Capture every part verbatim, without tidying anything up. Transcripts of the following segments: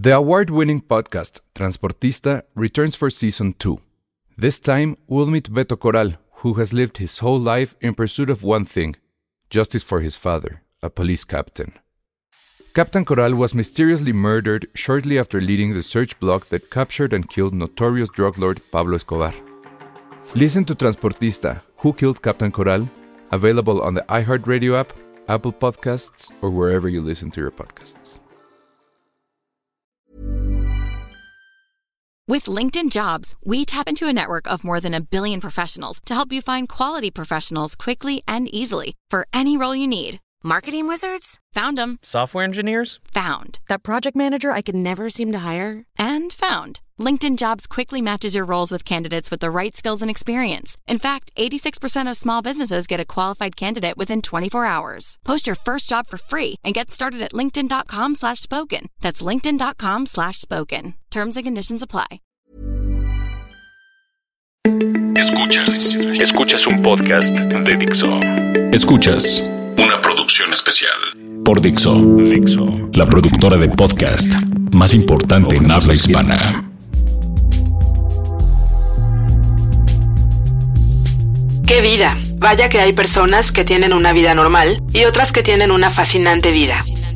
The award-winning podcast Transportista returns for season two. This time, we'll meet Beto Corral, who has lived his whole life in pursuit of one thing: justice for his father, a police captain. Captain Corral was mysteriously murdered shortly after leading the search block that captured and killed notorious drug lord Pablo Escobar. Listen to Transportista, Who Killed Captain Corral? Available on the iHeartRadio app, Apple Podcasts, or wherever you listen to your podcasts. With LinkedIn Jobs, we tap into a network of more than a billion professionals to help you find quality professionals quickly and easily for any role you need. Marketing wizards? Found them. Software engineers? Found. That project manager I could never seem to hire? And found. LinkedIn Jobs quickly matches your roles with candidates with the right skills and experience. In fact, eighty-six percent of small businesses get a qualified candidate within twenty-four hours. Post your first job for free and get started at linkedin.com slash spoken. That's linkedin.com slash spoken. Terms and conditions apply. Escuchas. Escuchas un podcast de Dixo. Escuchas una producción especial por Dixo. Dixo, la productora de podcast más importante en habla hispana. ¡Qué vida! Vaya que hay personas que tienen una vida normal y otras que tienen una fascinante vida.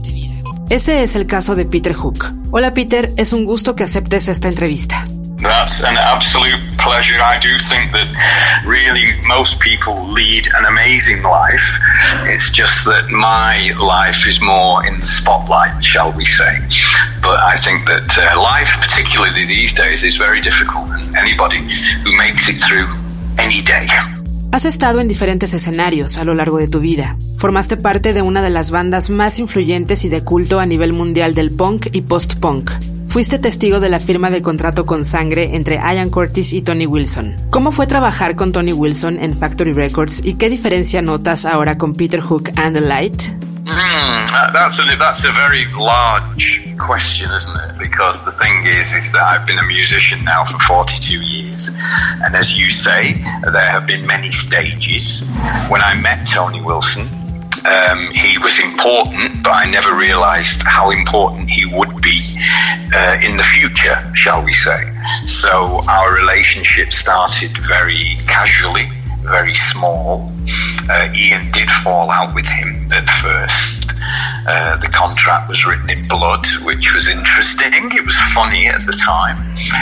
Ese es el caso de Peter Hook. Hola Peter, es un gusto que aceptes esta entrevista. That's an absolute pleasure. I do think that really most people lead an amazing life. It's just that my life is more in the spotlight, shall we say. But I think that uh, life, particularly these days, is very difficult. And anybody who makes it through any day. Has estado en diferentes escenarios a lo largo de tu vida. Formaste parte de una de las bandas más influyentes y de culto a nivel mundial del punk y post-punk. Fuiste testigo de la firma de contrato con sangre entre Ian Curtis y Tony Wilson. ¿Cómo fue trabajar con Tony Wilson en Factory Records y qué diferencia notas ahora con Peter Hook and the Light? Mm, that's a that's a very large question, isn't it? Because the thing is, is that I've been a musician now for forty-two years, and as you say, there have been many stages. When I met Tony Wilson, Um, he was important, but I never realized how important he would be uh, in the future, shall we say. So our relationship started very casually, very small. Uh, Ian did fall out with him at first. Uh, the contract was written in blood, which was interesting. It was funny at the time.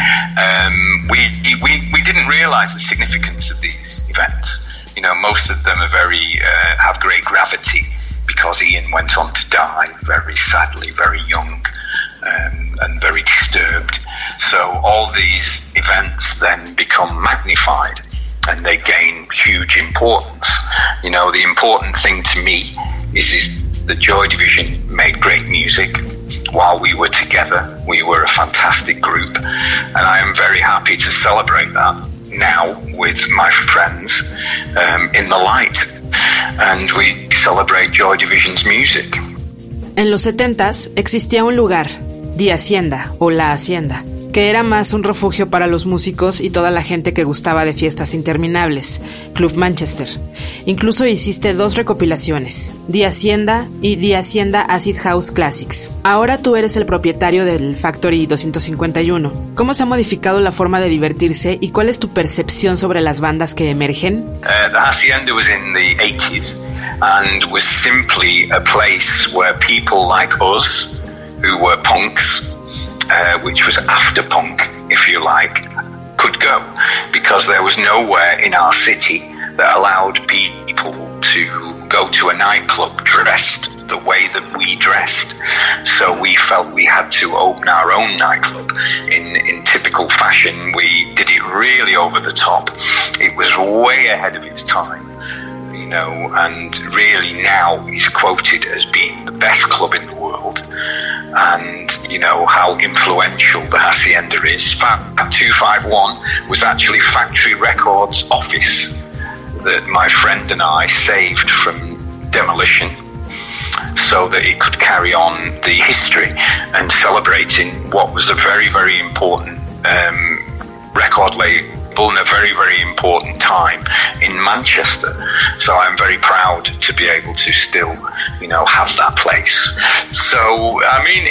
Um, we, we, we didn't realize the significance of these events. You know, most of them are very, uh, have great gravity because Ian went on to die very sadly, very young, um, and very disturbed. So all these events then become magnified and they gain huge importance. You know, the important thing to me is, is that Joy Division made great music while we were together. We were a fantastic group, and I am very happy to celebrate that now with my friends um, in the light, and we celebrate Joy Division's music. En los setentas existía un lugar, The Hacienda o La Hacienda, que era más un refugio para los músicos y toda la gente que gustaba de fiestas interminables, Club Manchester. Incluso hiciste dos recopilaciones, The Hacienda y The Hacienda Acid House Classics. Ahora tú eres el propietario del Factory doscientos cincuenta y uno. ¿Cómo se ha modificado la forma de divertirse y cuál es tu percepción sobre las bandas que emergen? Uh, the Hacienda was in the eighties and was simply a place where people like us, who were punks, Uh, which was after punk, if you like, could go, because there was nowhere in our city that allowed people to go to a nightclub dressed the way that we dressed. So we felt we had to open our own nightclub in, in typical fashion. We did it really over the top. It was way ahead of its time. You know, and really now is quoted as being the best club in the world. And, you know, how influential the Hacienda is. Fat two five one was actually Factory Records' office that my friend and I saved from demolition so that it could carry on the history and celebrating what was a very, very important um, record label in a very, very important time in Manchester. So I'm very proud to be able to still, you know, have that place. So, I mean, it,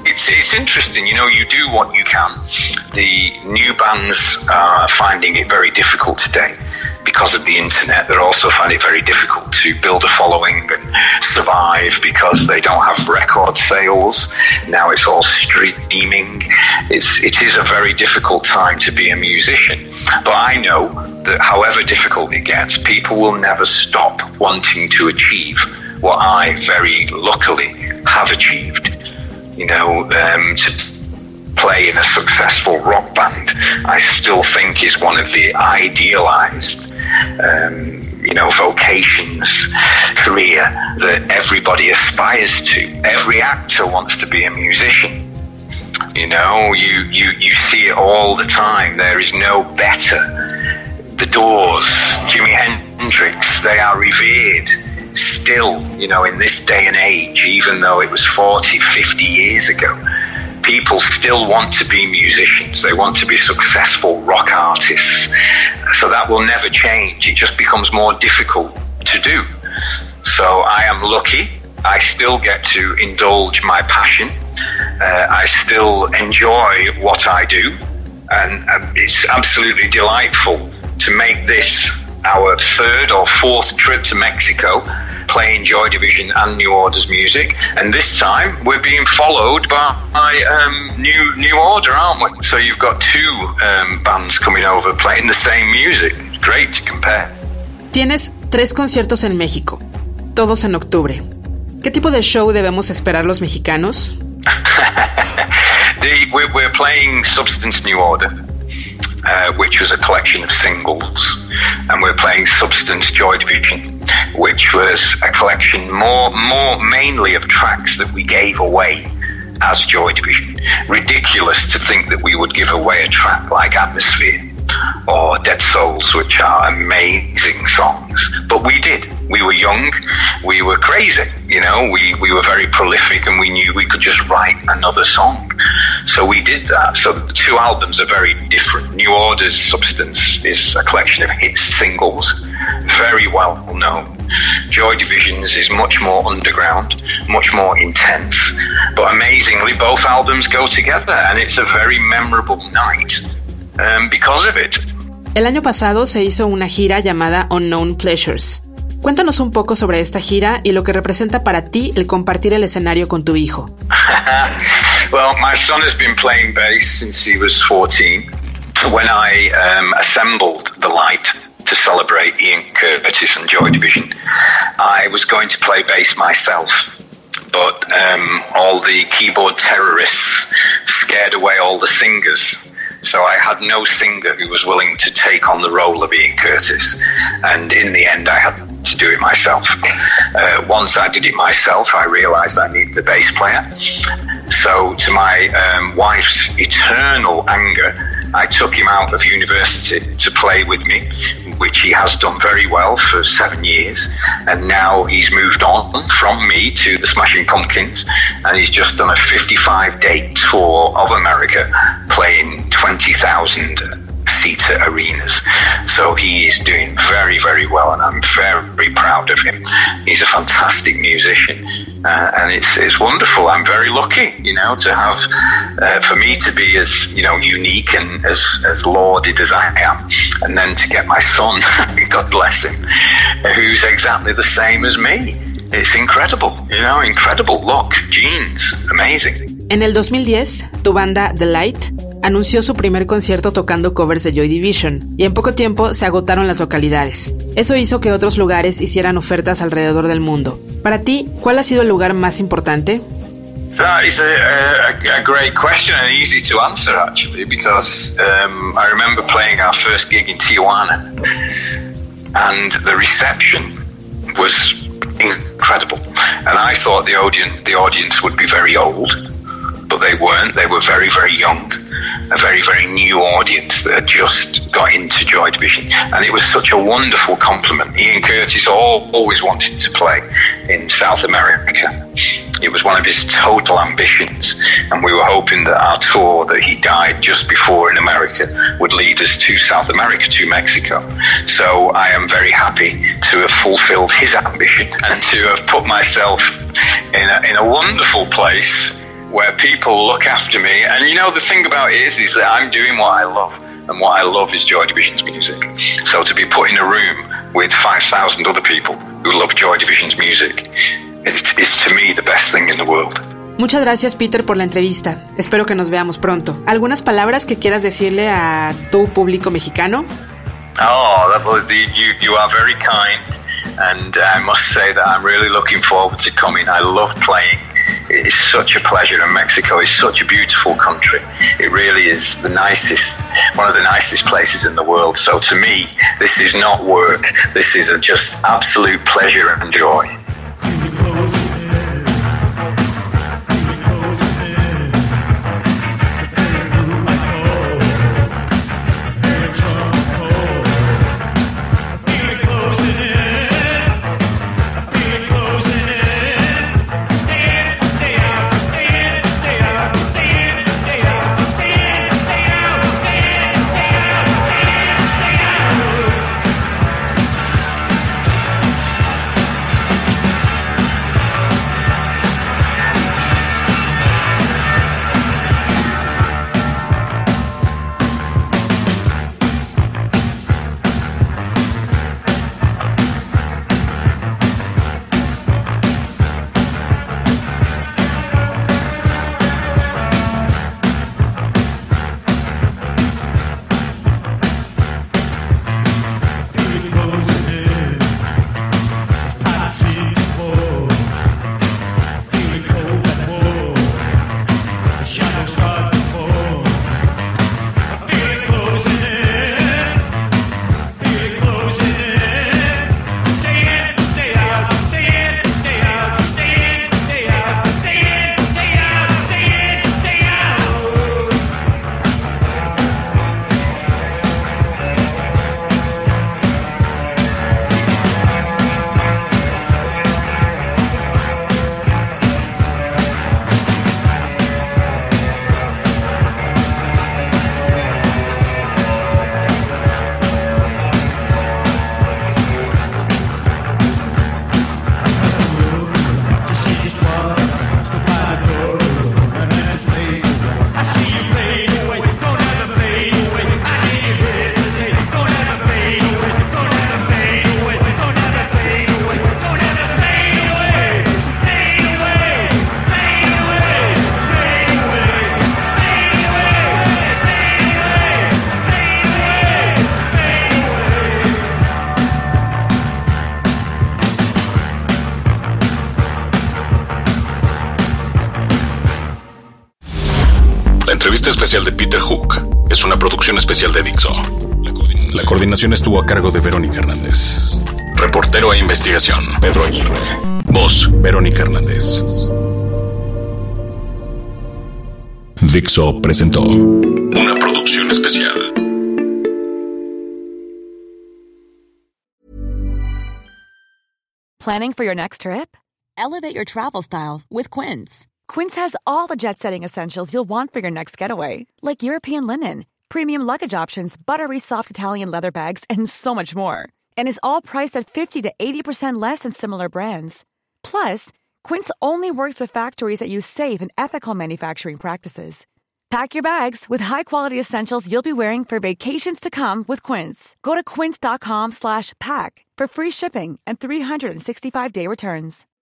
it's it's interesting. You know, you do what you can. The new bands are finding it very difficult today because of the internet. They're also finding it very difficult to build a following and survive because they don't have record sales. Now it's all streaming. It's it is a very difficult time to be a musician. But I know that however difficult it gets, people will never stop wanting to achieve what I very luckily have achieved. You know, um, to play in a successful rock band, I still think is one of the idealized, um, you know, vocations, career that everybody aspires to. Every actor wants to be a musician. You know, you, you, you see it all the time. There is no better. The Doors, Jimi Hendrix, they are revered still, you know, in this day and age, even though it was forty, fifty years ago. People still want to be musicians. They want to be successful rock artists. So that will never change. It just becomes more difficult to do. So I am lucky. I still get to indulge my passion. Uh, I still enjoy what I do. And uh, it's absolutely delightful to make this our third or fourth trip to Mexico, playing Joy Division and New Order's music, and this time we're being followed by um, New New Order, aren't we? So you've got two um, bands coming over playing the same music. Great to compare. Tienes tres conciertos en México, todos en octubre. ¿Qué tipo de show debemos esperar los mexicanos? the, we're, we're playing Substance New Order. Uh, which was a collection of singles, and we're playing Substance Joy Division, which was a collection more, more mainly of tracks that we gave away as Joy Division. Ridiculous to think that we would give away a track like Atmosphere or Dead Souls, which are amazing songs, but we did. We were young, we were crazy, you know, we, we were very prolific, and we knew we could just write another song. So we did that. So the two albums are very different. New Order's Substance is a collection of hit singles, very well known. Joy Division's is much more underground, much more intense, but amazingly both albums go together, and it's a very memorable night um, because of it. El año pasado se hizo una gira llamada Unknown Pleasures. Cuéntanos un poco sobre esta gira y lo que representa para ti el compartir el escenario con tu hijo. Well, my son has been playing bass since he was fourteen. When I um, assembled The Light to celebrate Ian Curtis and Joy Division, I was going to play bass myself. But um, all the keyboard terrorists scared away all the singers. So I had no singer who was willing to take on the role of Ian Curtis. And in the end, I had to do it myself. Uh, once I did it myself, I realized I needed a bass player. So to my um, wife's eternal anger, I took him out of university to play with me, which he has done very well for seven years. And now he's moved on from me to the Smashing Pumpkins, and he's just done a fifty-five day tour of America, playing twenty thousand seater arenas. So he is doing very, very well, and I'm very, very proud of him. He's a fantastic musician, uh, and it's it's wonderful. I'm very lucky, you know, to have, uh, for me to be as, you know, unique and as, as lauded as I am, and then to get my son, God bless him, who's exactly the same as me. It's incredible, you know, incredible luck, genes, amazing. En el dos mil diez, tu banda The Light anunció su primer concierto tocando covers de Joy Division, y en poco tiempo se agotaron las localidades. Eso hizo que otros lugares hicieran ofertas alrededor del mundo. Para ti, ¿cuál ha sido el lugar más importante? That is a, a, a great question and easy to answer, actually, because um, I remember playing our first gig in Tijuana, and the reception was incredible. And I thought the audience, the audience would be very old, but they weren't. They were very, very young. A very, very new audience that had just got into Joy Division. And it was such a wonderful compliment. Ian Curtis all, always wanted to play in South America. It was one of his total ambitions. And we were hoping that our tour that he died just before in America would lead us to South America, to Mexico. So I am very happy to have fulfilled his ambition and to have put myself in a, in a wonderful place where people look after me. And you know, the thing about it is, is that I'm doing what I love. And what I love is Joy Division's music. So to be put in a room with five thousand other people who love Joy Division's music, it's, it's to me the best thing in the world. Muchas gracias, Peter, por la entrevista. Espero que nos veamos pronto. ¿Algunas palabras que quieras decirle a tu público mexicano? Oh, that was the, you, you are very kind. And I must say that I'm really looking forward to coming. I love playing. It's such a pleasure, and Mexico is such a beautiful country. It really is the nicest, one of the nicest places in the world. So to me, this is not work. This is a just absolute pleasure and joy. La entrevista especial de Peter Hook es una producción especial de Dixo. La coordinación estuvo a cargo de Verónica Hernández. Reportero e investigación, Pedro Aguirre. Voz, Verónica Hernández. Dixo presentó una producción especial. Planning for your next trip? Elevate your travel style with Quince. Quince has all the jet-setting essentials you'll want for your next getaway, like European linen, premium luggage options, buttery soft Italian leather bags, and so much more. And is all priced at fifty to eighty percent less than similar brands. Plus, Quince only works with factories that use safe and ethical manufacturing practices. Pack your bags with high-quality essentials you'll be wearing for vacations to come with Quince. Go to quince.com slash pack for free shipping and three sixty-five day returns.